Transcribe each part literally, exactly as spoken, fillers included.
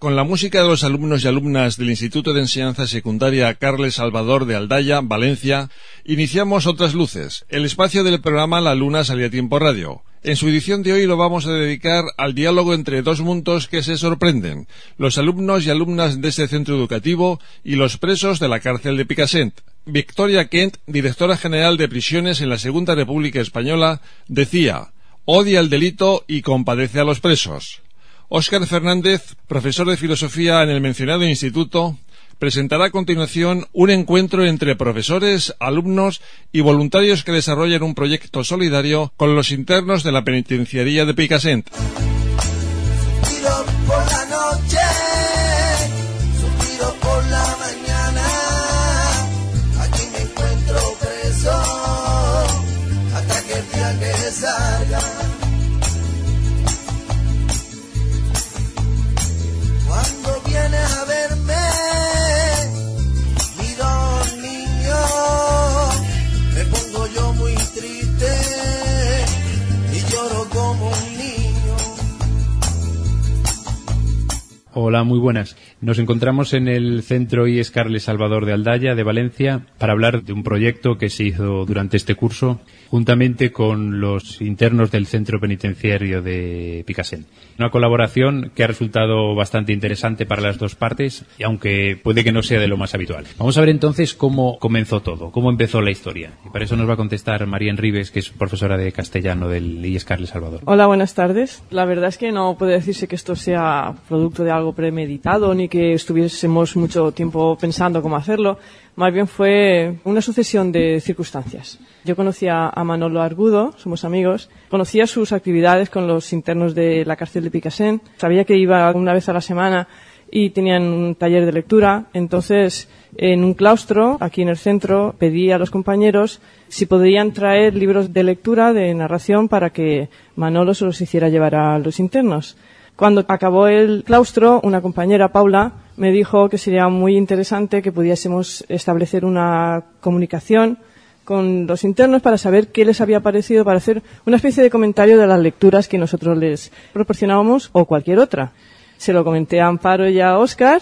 con la música de los alumnos y alumnas del Instituto de Enseñanza Secundaria Carles Salvador de Aldaya, Valencia, iniciamos Otras Luces, el espacio del programa La Luna Sale a Tiempo Radio. En su edición de hoy lo vamos a dedicar al diálogo entre dos mundos que se sorprenden, los alumnos y alumnas de este centro educativo y los presos de la cárcel de Picassent. Victoria Kent, directora general de prisiones en la Segunda República Española, decía: odia el delito y compadece a los presos. Óscar Fernández, profesor de filosofía en el mencionado instituto, presentará a continuación un encuentro entre profesores, alumnos y voluntarios que desarrollan un proyecto solidario con los internos de la penitenciaría de Picassent. Hola, muy buenas. Nos encontramos en el Centro I E S Carles Salvador de Aldaya, de Valencia, para hablar de un proyecto que se hizo durante este curso, juntamente con los internos del Centro Penitenciario de Picassent. Una colaboración que ha resultado bastante interesante para las dos partes, y aunque puede que no sea de lo más habitual. Vamos a ver entonces cómo comenzó todo, cómo empezó la historia. Y para eso nos va a contestar María Enrives, que es profesora de castellano del I E S Carles Salvador. Hola, buenas tardes. La verdad es que no puede decirse que esto sea producto de algo premeditado ni que estuviésemos mucho tiempo pensando cómo hacerlo. Más bien fue una sucesión de circunstancias. Yo conocía a Manolo Argudo, somos amigos, conocía sus actividades con los internos de la cárcel de Picassent, sabía que iba una vez a la semana y tenían un taller de lectura. Entonces, en un claustro, aquí en el centro, pedí a los compañeros si podrían traer libros de lectura, de narración, para que Manolo se los hiciera llevar a los internos. Cuando acabó el claustro, una compañera, Paula, me dijo que sería muy interesante que pudiésemos establecer una comunicación con los internos para saber qué les había parecido, para hacer una especie de comentario de las lecturas que nosotros les proporcionábamos o cualquier otra. Se lo comenté a Amparo y a Óscar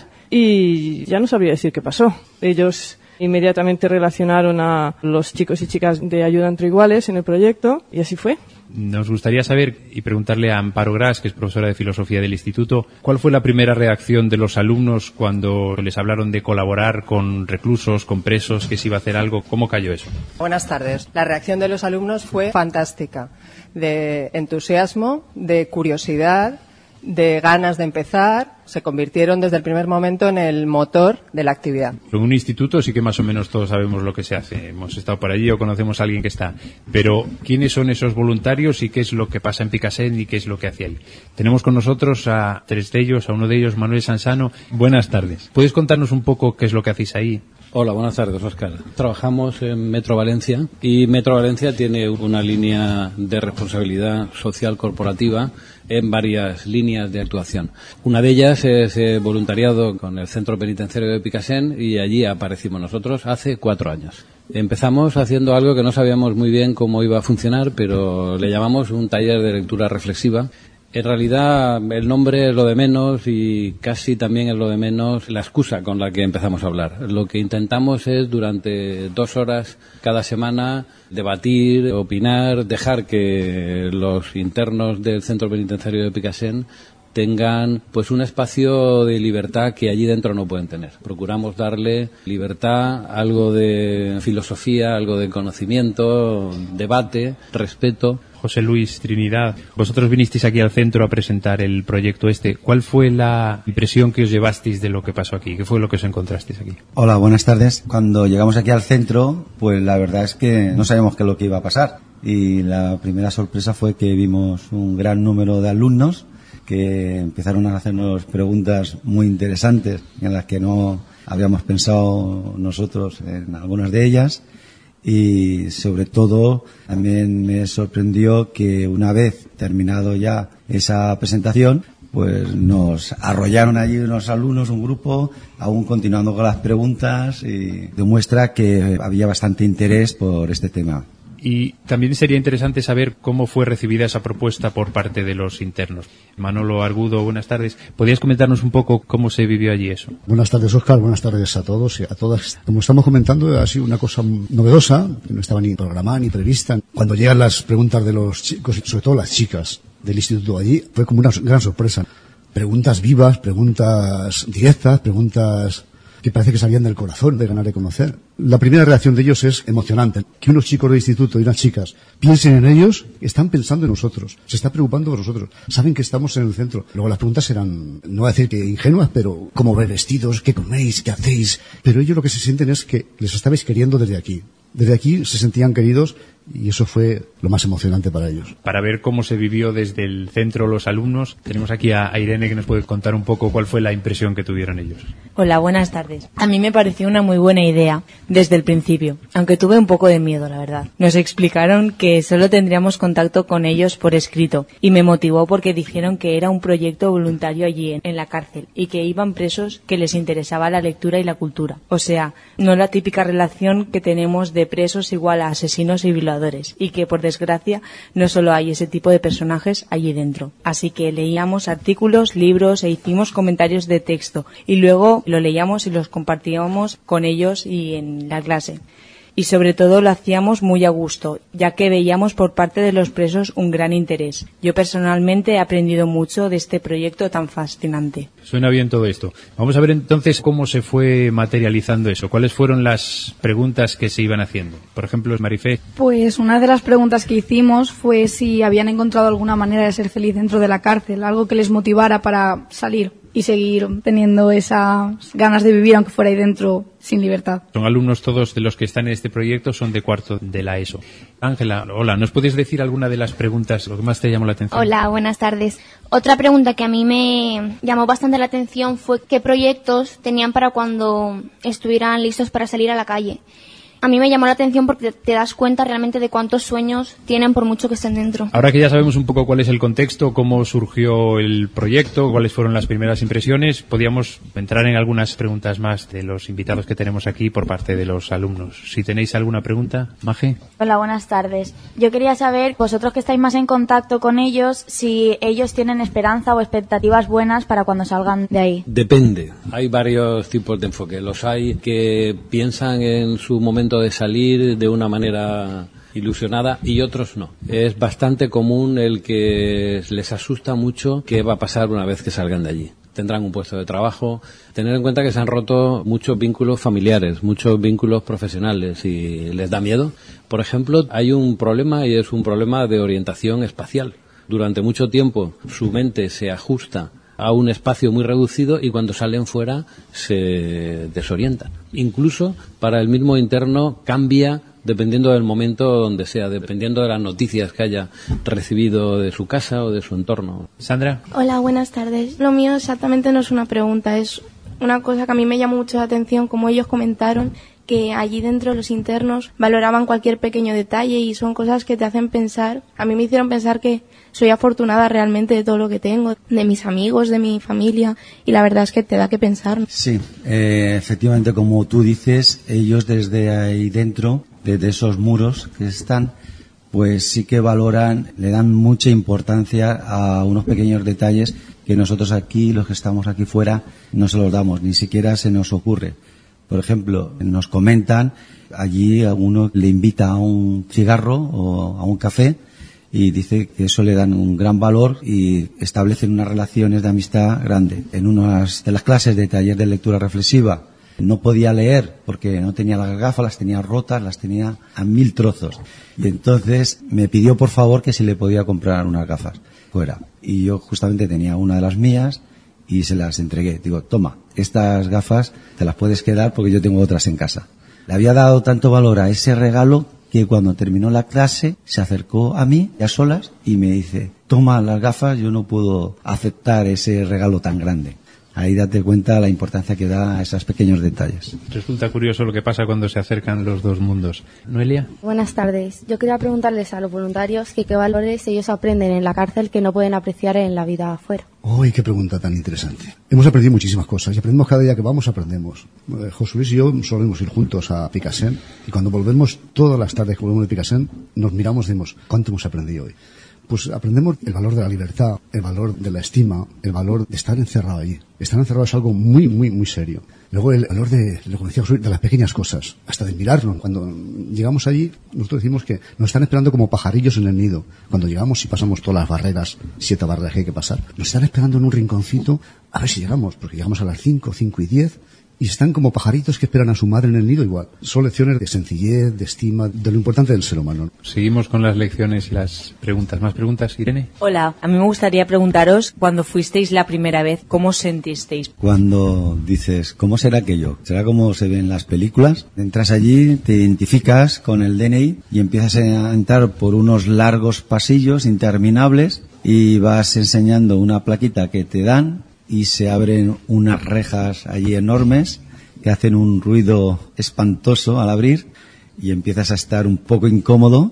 y ya no sabría decir qué pasó. Ellos inmediatamente relacionaron a los chicos y chicas de Ayuda entre Iguales en el proyecto y así fue. Nos gustaría saber y preguntarle a Amparo Gras, que es profesora de filosofía del instituto, ¿cuál fue la primera reacción de los alumnos cuando les hablaron de colaborar con reclusos, con presos, que se iba a hacer algo? ¿Cómo cayó eso? Buenas tardes. La reacción de los alumnos fue fantástica, de entusiasmo, de curiosidad, de ganas de empezar. Se convirtieron desde el primer momento en el motor de la actividad. En un instituto sí que más o menos todos sabemos lo que se hace. Hemos estado por allí o conocemos a alguien que está. Pero, ¿quiénes son esos voluntarios y qué es lo que pasa en Picassent y qué es lo que hace ahí? Tenemos con nosotros a tres de ellos, a uno de ellos, Manuel Sansano. Buenas tardes. ¿Puedes contarnos un poco qué es lo que hacéis ahí? Hola, buenas tardes, Óscar. Trabajamos en Metro Valencia y Metro Valencia tiene una línea de responsabilidad social corporativa en varias líneas de actuación. Una de ellas es eh, voluntariado con el Centro Penitenciario de Picassent y allí aparecimos nosotros hace cuatro años. Empezamos haciendo algo que no sabíamos muy bien cómo iba a funcionar, pero le llamamos un taller de lectura reflexiva. En realidad el nombre es lo de menos y casi también es lo de menos la excusa con la que empezamos a hablar. Lo que intentamos es durante dos horas cada semana debatir, opinar, dejar que los internos del Centro Penitenciario de Picassent tengan pues un espacio de libertad que allí dentro no pueden tener. Procuramos darle libertad, algo de filosofía, algo de conocimiento, debate, respeto. José Luis, Trinidad, vosotros vinisteis aquí al centro a presentar el proyecto este. ¿Cuál fue la impresión que os llevasteis de lo que pasó aquí? ¿Qué fue lo que os encontrasteis aquí? Hola, buenas tardes. Cuando llegamos aquí al centro, pues la verdad es que no sabíamos qué es lo que iba a pasar. Y la primera sorpresa fue que vimos un gran número de alumnos que empezaron a hacernos preguntas muy interesantes en las que no habíamos pensado nosotros en algunas de ellas. Y sobre todo también me sorprendió que una vez terminado ya esa presentación, pues nos arrollaron allí unos alumnos, un grupo, aún continuando con las preguntas, y demuestra que había bastante interés por este tema. Y también sería interesante saber cómo fue recibida esa propuesta por parte de los internos. Manolo Argudo, buenas tardes. ¿Podrías comentarnos un poco cómo se vivió allí eso? Buenas tardes, Óscar. Buenas tardes a todos y a todas. Como estamos comentando, ha sido una cosa novedosa, que no estaba ni programada ni prevista. Cuando llegan las preguntas de los chicos, sobre todo las chicas del instituto allí, fue como una gran sorpresa. Preguntas vivas, preguntas directas, preguntas que parece que salían del corazón, de ganar de conocer. La primera reacción de ellos es emocionante. Que unos chicos de instituto y unas chicas piensen en ellos, están pensando en nosotros, se está preocupando por nosotros, saben que estamos en el centro. Luego las preguntas eran, no voy a decir que ingenuas, pero cómo vais vestidos, qué coméis, qué hacéis. Pero ellos lo que se sienten es que les estabais queriendo desde aquí. Desde aquí se sentían queridos y eso fue lo más emocionante para ellos. Para ver cómo se vivió desde el centro los alumnos, tenemos aquí a Irene que nos puede contar un poco cuál fue la impresión que tuvieron ellos. Hola, buenas tardes. A mí me pareció una muy buena idea desde el principio, aunque tuve un poco de miedo, la verdad. Nos explicaron que solo tendríamos contacto con ellos por escrito y me motivó porque dijeron que era un proyecto voluntario allí en, en la cárcel y que iban presos que les interesaba la lectura y la cultura. O sea, no la típica relación que tenemos de presos igual a asesinos y violadores y que por desgracia no solo hay ese tipo de personajes allí dentro. Así que leíamos artículos, libros e hicimos comentarios de texto y luego lo leíamos y los compartíamos con ellos y en la clase. Y sobre todo lo hacíamos muy a gusto, ya que veíamos por parte de los presos un gran interés. Yo personalmente he aprendido mucho de este proyecto tan fascinante. Suena bien todo esto. Vamos a ver entonces cómo se fue materializando eso. ¿Cuáles fueron las preguntas que se iban haciendo? Por ejemplo, Marifé. Pues una de las preguntas que hicimos fue si habían encontrado alguna manera de ser feliz dentro de la cárcel, algo que les motivara para salir y seguir teniendo esas ganas de vivir aunque fuera ahí dentro sin libertad. Son alumnos todos de los que están en este proyecto, son de cuarto de la ESO. Ángela, hola, ¿nos puedes decir alguna de las preguntas, lo que más te llamó la atención? Hola, buenas tardes. Otra pregunta que a mí me llamó bastante la atención fue qué proyectos tenían para cuando estuvieran listos para salir a la calle. A mí me llamó la atención porque te das cuenta realmente de cuántos sueños tienen por mucho que estén dentro. Ahora que ya sabemos un poco cuál es el contexto, cómo surgió el proyecto, cuáles fueron las primeras impresiones, podríamos entrar en algunas preguntas más de los invitados que tenemos aquí por parte de los alumnos. Si tenéis alguna pregunta, Maje. Hola, buenas tardes. Yo quería saber, vosotros que estáis más en contacto con ellos, si ellos tienen esperanza o expectativas buenas para cuando salgan de ahí. Depende. Hay varios tipos de enfoque. Los hay que piensan en su momento de salir de una manera ilusionada y otros no. Es bastante común el que les asusta mucho qué va a pasar una vez que salgan de allí. Tendrán un puesto de trabajo. Tener en cuenta que se han roto muchos vínculos familiares, muchos vínculos profesionales y les da miedo. Por ejemplo, hay un problema y es un problema de orientación espacial. Durante mucho tiempo su mente se ajusta a un espacio muy reducido y cuando salen fuera se desorientan. Incluso para el mismo interno cambia dependiendo del momento donde sea, dependiendo de las noticias que haya recibido de su casa o de su entorno. Sandra. Hola, buenas tardes. Lo mío exactamente no es una pregunta, es una cosa que a mí me llamó mucho la atención, como ellos comentaron que allí dentro los internos valoraban cualquier pequeño detalle y son cosas que te hacen pensar. A mí me hicieron pensar que soy afortunada realmente de todo lo que tengo, de mis amigos, de mi familia, y la verdad es que te da que pensar. Sí, eh, efectivamente, como tú dices, ellos desde ahí dentro, desde esos muros que están, pues sí que valoran, le dan mucha importancia a unos pequeños detalles que nosotros aquí, los que estamos aquí fuera, no se los damos, ni siquiera se nos ocurre. Por ejemplo, nos comentan, allí a uno le invita a un cigarro o a un café y dice que eso le dan un gran valor y establecen unas relaciones de amistad grande. En una de las clases de taller de lectura reflexiva no podía leer porque no tenía las gafas, las tenía rotas, las tenía a mil trozos. Y entonces me pidió por favor que si le podía comprar unas gafas fuera. Y yo justamente tenía una de las mías y se las entregué. Digo, toma, estas gafas te las puedes quedar porque yo tengo otras en casa. Le había dado tanto valor a ese regalo que cuando terminó la clase se acercó a mí a solas y me dice, toma las gafas, yo no puedo aceptar ese regalo tan grande. Ahí date cuenta la importancia que da a esos pequeños detalles. Resulta curioso lo que pasa cuando se acercan los dos mundos. ¿Noelia? Buenas tardes. Yo quería preguntarles a los voluntarios que qué valores ellos aprenden en la cárcel que no pueden apreciar en la vida afuera. ¡Uy, qué pregunta tan interesante! Hemos aprendido muchísimas cosas y aprendemos cada día que vamos, aprendemos. Eh, José Luis y yo solemos ir juntos a Picassent y cuando volvemos, todas las tardes que volvemos de Picassent, nos miramos y decimos, ¿cuánto hemos aprendido hoy? Pues aprendemos el valor de la libertad, el valor de la estima, el valor de estar encerrado allí. Estar encerrado es algo muy, muy, muy serio. Luego el valor de, lo que decía José, de las pequeñas cosas, hasta de mirarnos. Cuando llegamos allí, nosotros decimos que nos están esperando como pajarillos en el nido. Cuando llegamos y pasamos todas las barreras, siete barreras que hay que pasar, nos están esperando en un rinconcito a ver si llegamos, porque llegamos a las cinco, cinco y diez, y están como pajaritos que esperan a su madre en el nido igual. Son lecciones de sencillez, de estima, de lo importante del ser humano. Seguimos con las lecciones y las preguntas. ¿Más preguntas, Irene? Hola, a mí me gustaría preguntaros, cuando fuisteis la primera vez, ¿cómo os sentisteis? Cuando dices, ¿cómo será aquello? ¿Será como se ve en las películas? Entras allí, te identificas con el D N I y empiezas a entrar por unos largos pasillos interminables y vas enseñando una plaquita que te dan y se abren unas rejas allí enormes que hacen un ruido espantoso al abrir y empiezas a estar un poco incómodo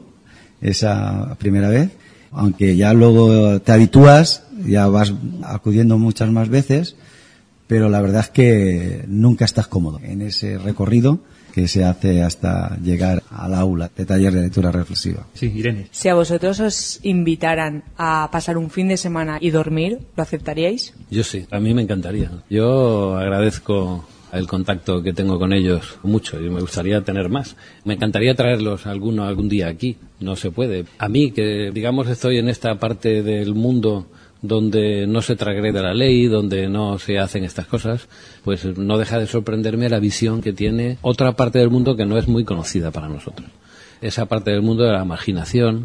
esa primera vez, aunque ya luego te habitúas, ya vas acudiendo muchas más veces, pero la verdad es que nunca estás cómodo en ese recorrido que se hace hasta llegar al aula de taller de lectura reflexiva. Sí, Irene. Si a vosotros os invitaran a pasar un fin de semana y dormir, ¿lo aceptaríais? Yo sí, a mí me encantaría. Yo agradezco el contacto que tengo con ellos mucho y me gustaría tener más. Me encantaría traerlos alguno algún día aquí, no se puede. A mí, que digamos estoy en esta parte del mundo donde no se transgrede la ley, donde no se hacen estas cosas, pues no deja de sorprenderme la visión que tiene otra parte del mundo que no es muy conocida para nosotros. Esa parte del mundo de la marginación,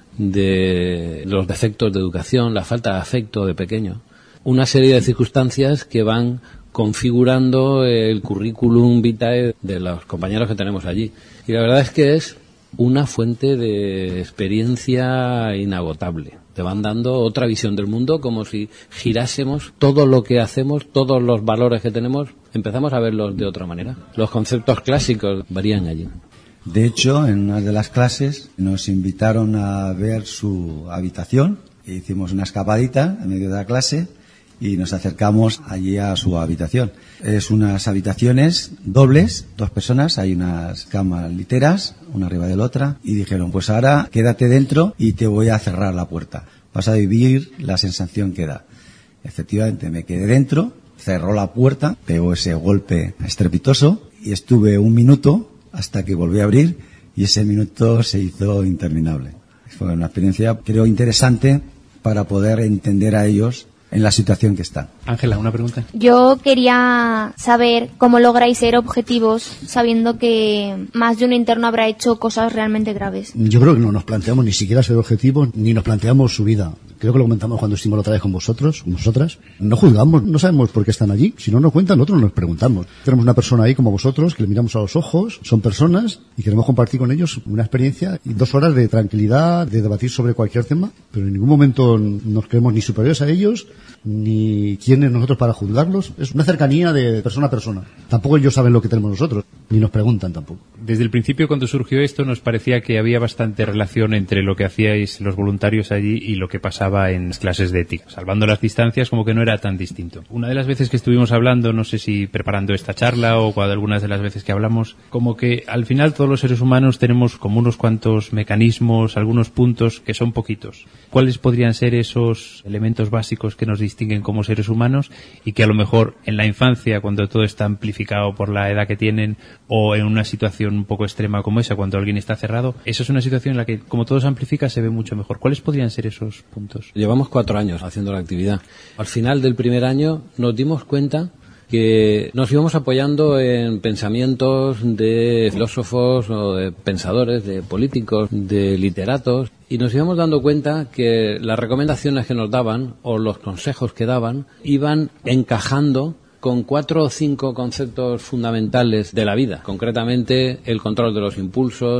de los defectos de educación, la falta de afecto de pequeño. Una serie de circunstancias que van configurando el currículum vitae de los compañeros que tenemos allí. Y la verdad es que es una fuente de experiencia inagotable. Te van dando otra visión del mundo, como si girásemos todo lo que hacemos, todos los valores que tenemos, empezamos a verlos de otra manera. Los conceptos clásicos varían allí. De hecho, en una de las clases nos invitaron a ver su habitación. Hicimos una escapadita en medio de la clase y nos acercamos allí a su habitación. Es unas habitaciones dobles, dos personas, hay unas camas literas, una arriba de la otra, y dijeron, pues ahora quédate dentro y te voy a cerrar la puerta. Vas a vivir la sensación que da. Efectivamente, me quedé dentro, cerró la puerta, pegó ese golpe estrepitoso y estuve un minuto hasta que volví a abrir y ese minuto se hizo interminable. Fue una experiencia, creo, interesante para poder entender a ellos en la situación que están. Ángela, una pregunta. Yo quería saber cómo lográis ser objetivos sabiendo que más de un interno habrá hecho cosas realmente graves. Yo creo que no nos planteamos ni siquiera ser objetivos, ni nos planteamos su vida. Creo que lo comentamos cuando estuvimos la otra vez con vosotros, con vosotras. No juzgamos, no sabemos por qué están allí. Si no nos cuentan, nosotros nos preguntamos. Tenemos una persona ahí como vosotros, que le miramos a los ojos, son personas, y queremos compartir con ellos una experiencia y dos horas de tranquilidad, de debatir sobre cualquier tema, pero en ningún momento nos creemos ni superiores a ellos, ni quiénes nosotros para juzgarlos. Es una cercanía de persona a persona. Tampoco ellos saben lo que tenemos nosotros, ni nos preguntan tampoco. Desde el principio, cuando surgió esto, nos parecía que había bastante relación entre lo que hacíais los voluntarios allí y lo que pasaba en las clases de ética. Salvando las distancias, como que no era tan distinto. Una de las veces que estuvimos hablando, no sé si preparando esta charla o cuando algunas de las veces que hablamos, como que al final todos los seres humanos tenemos como unos cuantos mecanismos, algunos puntos que son poquitos. ¿Cuáles podrían ser esos elementos básicos que nos distinguen como seres humanos y que a lo mejor en la infancia, cuando todo está amplificado por la edad que tienen, o en una situación un poco extrema como esa, cuando alguien está cerrado, eso es una situación en la que, como todo se amplifica, se ve mucho mejor? ¿Cuáles podrían ser esos puntos? Llevamos cuatro años haciendo la actividad. Al final del primer año nos dimos cuenta que nos íbamos apoyando en pensamientos de filósofos o de pensadores, de políticos, de literatos, y nos íbamos dando cuenta que las recomendaciones que nos daban o los consejos que daban iban encajando con cuatro o cinco conceptos fundamentales de la vida, concretamente el control de los impulsos,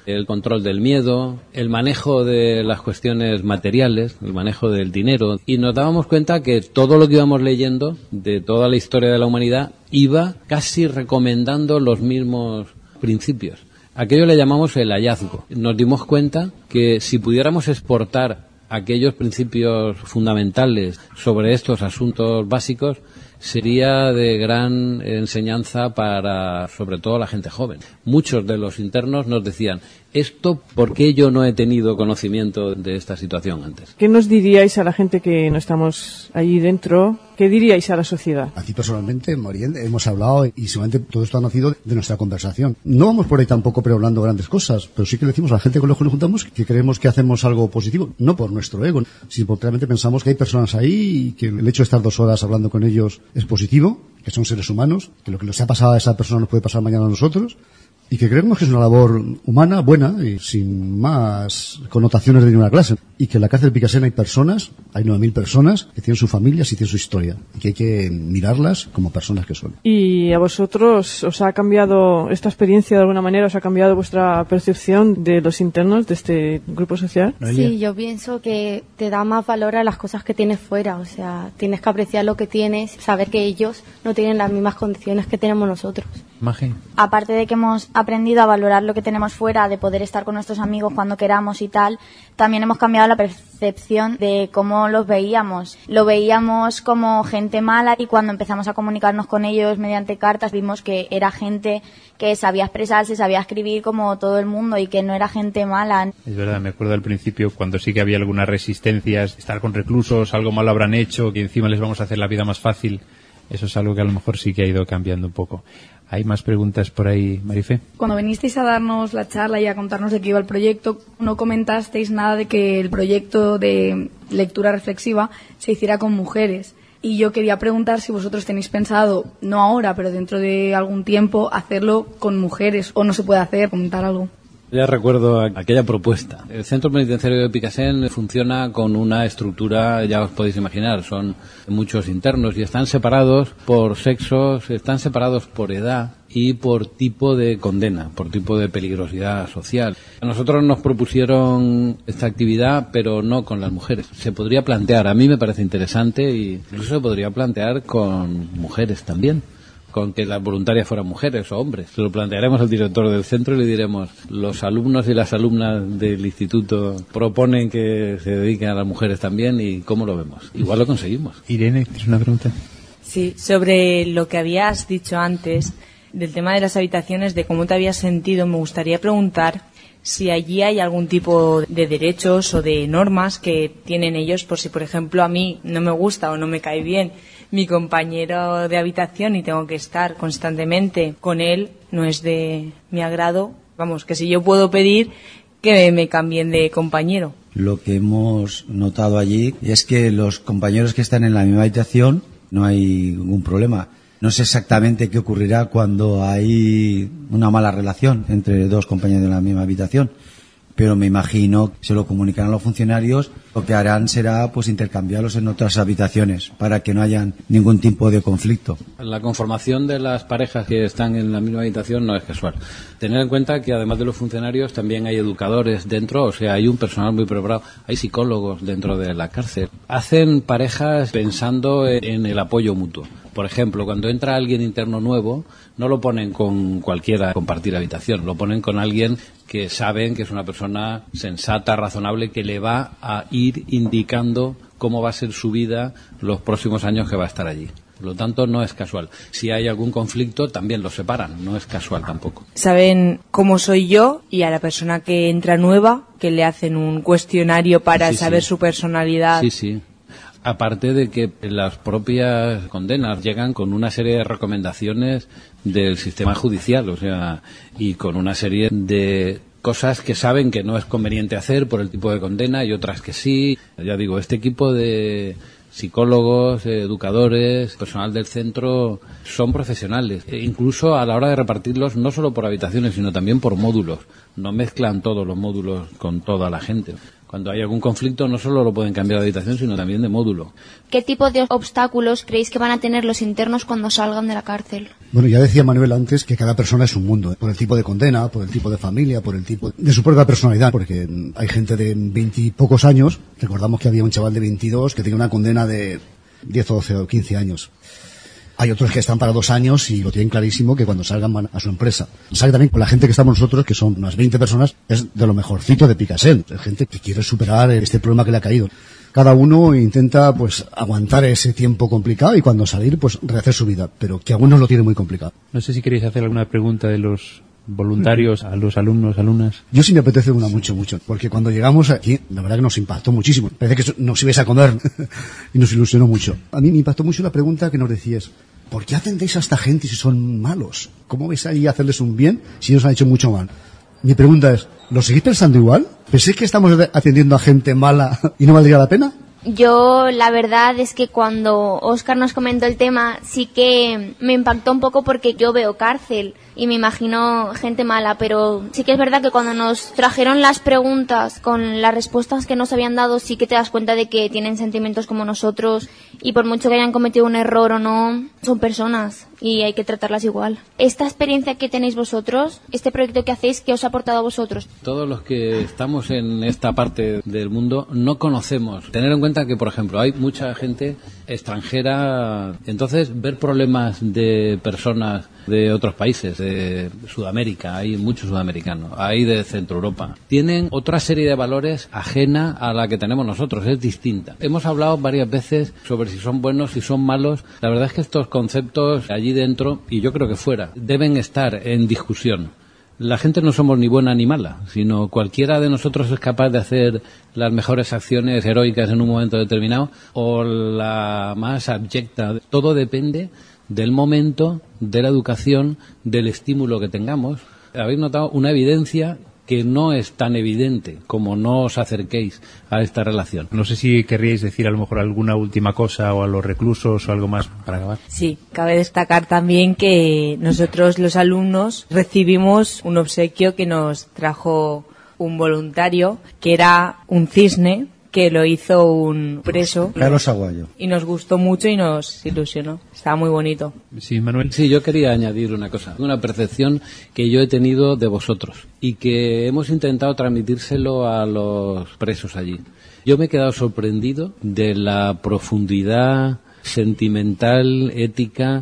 el control del miedo, el manejo de las cuestiones materiales, el manejo del dinero, y nos dábamos cuenta que todo lo que íbamos leyendo de toda la historia de la humanidad iba casi recomendando los mismos principios. Aquello le llamamos el hallazgo. Nos dimos cuenta que si pudiéramos exportar aquellos principios fundamentales sobre estos asuntos básicos, sería de gran enseñanza para, sobre todo, la gente joven. Muchos de los internos nos decían, ¿esto por qué yo no he tenido conocimiento de esta situación antes? ¿Qué nos diríais a la gente que no estamos allí dentro? ¿Qué diríais a la sociedad? Aquí personalmente, Marien, hemos hablado y seguramente todo esto ha nacido de nuestra conversación. No vamos por ahí tampoco prehablando grandes cosas, pero sí que le decimos a la gente con la que nos juntamos que creemos que hacemos algo positivo, no por nuestro ego, sino porque realmente pensamos que hay personas ahí y que el hecho de estar dos horas hablando con ellos es positivo, que son seres humanos, que lo que les ha pasado a esa persona nos puede pasar mañana a nosotros, y que creemos que es una labor humana, buena y sin más connotaciones de ninguna clase. Y que en la cárcel de Picassent hay personas, hay nueve mil personas que tienen sus familias y tienen su historia. Y que hay que mirarlas como personas que son. ¿Y a vosotros os ha cambiado esta experiencia de alguna manera? ¿Os ha cambiado vuestra percepción de los internos de este grupo social? Sí, yo pienso que te da más valor a las cosas que tienes fuera. O sea, tienes que apreciar lo que tienes, saber que ellos no tienen las mismas condiciones que tenemos nosotros. Maje. Aparte de que hemos aprendido a valorar lo que tenemos fuera, de poder estar con nuestros amigos cuando queramos y tal, también hemos cambiado la percepción de cómo los veíamos. Lo veíamos como gente mala y cuando empezamos a comunicarnos con ellos mediante cartas vimos que era gente que sabía expresarse, sabía escribir como todo el mundo y que no era gente mala. Es verdad, me acuerdo al principio cuando sí que había algunas resistencias, estar con reclusos, algo malo habrán hecho, que encima les vamos a hacer la vida más fácil. Eso es algo que a lo mejor sí que ha ido cambiando un poco. ¿Hay más preguntas por ahí, Marifé? Cuando vinisteis a darnos la charla y a contarnos de qué iba el proyecto, no comentasteis nada de que el proyecto de lectura reflexiva se hiciera con mujeres. Y yo quería preguntar si vosotros tenéis pensado, no ahora, pero dentro de algún tiempo, hacerlo con mujeres, o no se puede hacer, comentar algo. Ya recuerdo aquella propuesta. El Centro Penitenciario de Picassent funciona con una estructura, ya os podéis imaginar, son muchos internos y están separados por sexos, están separados por edad y por tipo de condena, por tipo de peligrosidad social. A nosotros nos propusieron esta actividad, pero no con las mujeres. Se podría plantear, a mí me parece interesante, y incluso se podría plantear con mujeres también, con que las voluntarias fueran mujeres o hombres. Se lo plantearemos al director del centro y le diremos, los alumnos y las alumnas del instituto proponen que se dediquen a las mujeres también, y ¿cómo lo vemos? Igual lo conseguimos. Irene, ¿tienes una pregunta? Sí, sobre lo que habías dicho antes del tema de las habitaciones, de cómo te habías sentido, me gustaría preguntar si allí hay algún tipo de derechos o de normas que tienen ellos, por si, por ejemplo, a mí no me gusta o no me cae bien mi compañero de habitación y tengo que estar constantemente con él, no es de mi agrado. Vamos, que si yo puedo pedir que me cambien de compañero. Lo que hemos notado allí es que los compañeros que están en la misma habitación no hay ningún problema. No sé exactamente qué ocurrirá cuando hay una mala relación entre dos compañeros de la misma habitación, pero me imagino que se lo comunicarán a los funcionarios. Lo que harán será pues intercambiarlos en otras habitaciones para que no haya ningún tipo de conflicto. La conformación de las parejas que están en la misma habitación no es casual. Tener en cuenta que además de los funcionarios también hay educadores dentro, o sea, hay un personal muy preparado, hay psicólogos dentro de la cárcel. Hacen parejas pensando en el apoyo mutuo. Por ejemplo, cuando entra alguien interno nuevo, no lo ponen con cualquiera a compartir habitación, lo ponen con alguien que saben que es una persona sensata, razonable, que le va a ir indicando cómo va a ser su vida los próximos años que va a estar allí. Por lo tanto, no es casual. Si hay algún conflicto, también los separan, no es casual tampoco. Saben cómo soy yo, y a la persona que entra nueva, que le hacen un cuestionario para sí, saber sí. su personalidad. Sí, sí. Aparte de que las propias condenas llegan con una serie de recomendaciones del sistema judicial, o sea, y con una serie de cosas que saben que no es conveniente hacer por el tipo de condena y otras que sí. Ya digo, este equipo de psicólogos, educadores, personal del centro son profesionales. E incluso a la hora de repartirlos, no solo por habitaciones, sino también por módulos. No mezclan todos los módulos con toda la gente. Cuando hay algún conflicto no solo lo pueden cambiar de habitación, sino también de módulo. ¿Qué tipo de obstáculos creéis que van a tener los internos cuando salgan de la cárcel? Bueno, ya decía Manuel antes que cada persona es un mundo, ¿eh? Por el tipo de condena, por el tipo de familia, por el tipo de su propia personalidad, porque hay gente de veintipocos años, recordamos que había un chaval de veintidós que tenía una condena de diez o doce o quince años. Hay otros que están para dos años y lo tienen clarísimo que cuando salgan van a su empresa. Sale también con la gente que estamos nosotros, que son unas veinte personas, es de lo mejorcito de Picasen. Es gente que quiere superar este problema que le ha caído. Cada uno intenta pues aguantar ese tiempo complicado y cuando salir pues rehacer su vida, pero que algunos lo tienen muy complicado. No sé si queréis hacer alguna pregunta de los voluntarios a los alumnos, alumnas. Yo sí me apetece una mucho, mucho, porque cuando llegamos aquí, la verdad que nos impactó muchísimo. Parece que nos ibais a comer y nos ilusionó mucho. A mí me impactó mucho la pregunta que nos decías: ¿por qué atendéis a esta gente si son malos? ¿Cómo vais ahí a hacerles un bien si nos han hecho mucho mal? Mi pregunta es, ¿lo seguís pensando igual? ¿Pensáis que estamos atendiendo a gente mala y no valdría la pena? Yo, la verdad es que cuando Óscar nos comentó el tema, sí que me impactó un poco porque yo veo cárcel y me imagino gente mala, pero sí que es verdad que cuando nos trajeron las preguntas con las respuestas que nos habían dado, sí que te das cuenta de que tienen sentimientos como nosotros y por mucho que hayan cometido un error o no, son personas y hay que tratarlas igual. Esta experiencia que tenéis vosotros, este proyecto que hacéis, ¿qué os ha aportado a vosotros? Todos los que estamos en esta parte del mundo no conocemos. Tener en cuenta que, por ejemplo, hay mucha gente extranjera, entonces ver problemas de personas de otros países, de Sudamérica, hay muchos sudamericanos, hay de Centro Europa, tienen otra serie de valores ajena a la que tenemos nosotros, es distinta. Hemos hablado varias veces sobre si son buenos, si son malos. La verdad es que estos conceptos allí dentro, y yo creo que fuera, deben estar en discusión. La gente no somos ni buena ni mala, sino cualquiera de nosotros es capaz de hacer las mejores acciones heroicas en un momento determinado o la más abyecta. Todo depende del momento, de la educación, del estímulo que tengamos. Habéis notado una evidencia que no es tan evidente como no os acerquéis a esta relación. No sé si querríais decir a lo mejor alguna última cosa o a los reclusos o algo más para acabar. Sí, cabe destacar también que nosotros los alumnos recibimos un obsequio que nos trajo un voluntario, que era un cisne que lo hizo un preso. Carlos Aguayo. Y nos gustó mucho y nos ilusionó. Estaba muy bonito. Sí, Manuel. Sí, yo quería añadir una cosa, una percepción que yo he tenido de vosotros y que hemos intentado transmitírselo a los presos allí. Yo me he quedado sorprendido de la profundidad sentimental, ética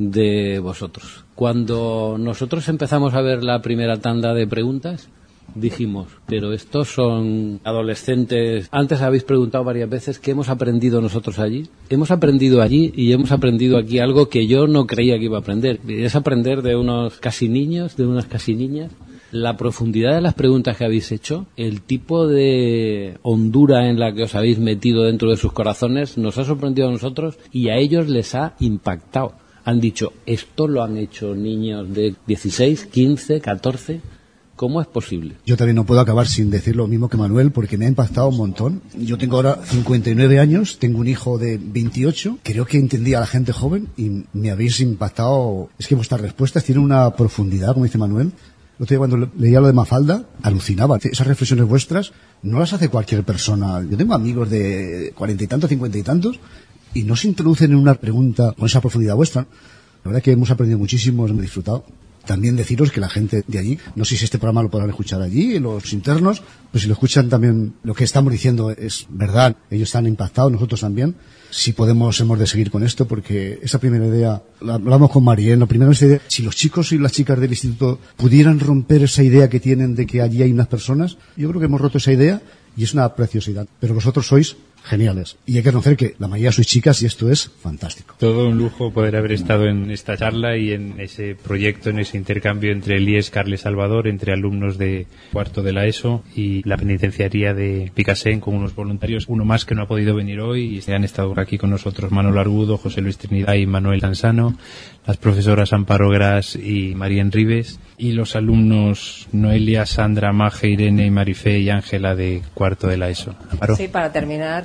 de vosotros. Cuando nosotros empezamos a ver la primera tanda de preguntas, dijimos, pero estos son adolescentes. Antes habéis preguntado varias veces qué hemos aprendido nosotros allí. Hemos aprendido allí y hemos aprendido aquí algo que yo no creía que iba a aprender. Y es aprender de unos casi niños, de unas casi niñas. La profundidad de las preguntas que habéis hecho, el tipo de hondura en la que os habéis metido dentro de sus corazones, nos ha sorprendido a nosotros y a ellos les ha impactado. Han dicho, esto lo han hecho niños de dieciséis, quince, catorce... ¿Cómo es posible? Yo también no puedo acabar sin decir lo mismo que Manuel, porque me ha impactado un montón. Yo tengo ahora cincuenta y nueve años, tengo un hijo de veintiocho, creo que entendía a la gente joven y me habéis impactado. Es que vuestras respuestas tienen una profundidad, como dice Manuel. El otro día cuando leía lo de Mafalda, alucinaba. Esas reflexiones vuestras no las hace cualquier persona. Yo tengo amigos de cuarenta y tantos, cincuenta y tantos, y no se introducen en una pregunta con esa profundidad vuestra. La verdad es que hemos aprendido muchísimo, hemos disfrutado. También deciros que la gente de allí, no sé si este programa lo podrán escuchar allí, los internos, pues si lo escuchan también, lo que estamos diciendo es verdad, ellos están impactados, nosotros también. Si podemos, hemos de seguir con esto, porque esa primera idea, la hablamos con Mariel, la primera idea, si los chicos y las chicas del instituto pudieran romper esa idea que tienen de que allí hay unas personas, yo creo que hemos roto esa idea y es una preciosidad. Pero vosotros sois geniales. Y hay que reconocer que la mayoría sois chicas y esto es fantástico. Todo un lujo poder haber estado en esta charla y en ese proyecto, en ese intercambio entre el I E S Carles Salvador, entre alumnos de cuarto de la ESO y la penitenciaría de Picasen con unos voluntarios, uno más que no ha podido venir hoy y han estado aquí con nosotros Manolo Argudo, José Luis Trinidad y Manuel Tansano, las profesoras Amparo Gras y María Enrives y los alumnos Noelia, Sandra, Maje, Irene, Marifé y Ángela de cuarto de la ESO. Amparo. Sí, para terminar,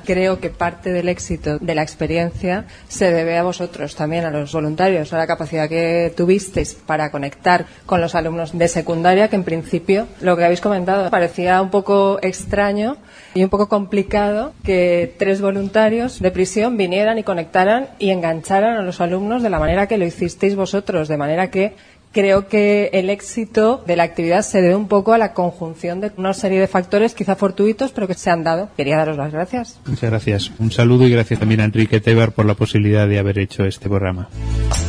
creo que parte del éxito de la experiencia se debe a vosotros también, a los voluntarios, a la capacidad que tuvisteis para conectar con los alumnos de secundaria, que en principio, lo que habéis comentado, parecía un poco extraño y un poco complicado que tres voluntarios de prisión vinieran y conectaran y engancharan a los alumnos de la manera que lo hicisteis vosotros, de manera que creo que el éxito de la actividad se debe un poco a la conjunción de una serie de factores quizá fortuitos, pero que se han dado. Quería daros las gracias. Muchas gracias. Un saludo y gracias también a Enrique Tebar por la posibilidad de haber hecho este programa.